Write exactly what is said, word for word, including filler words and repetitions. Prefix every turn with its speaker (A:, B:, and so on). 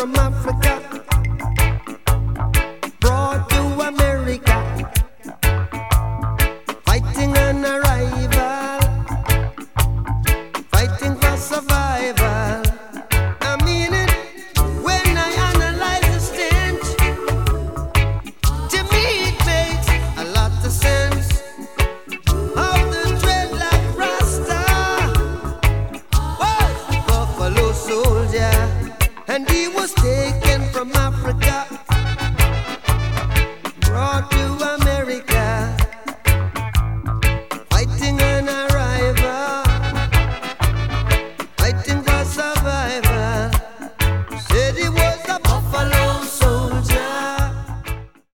A: from Africa, brought to America, fighting an arrival, fighting for survival. I mean it when I analyze the stench. To me it makes a lot of sense. How the dreadlock Rasta was Buffalo soldier, and he was taken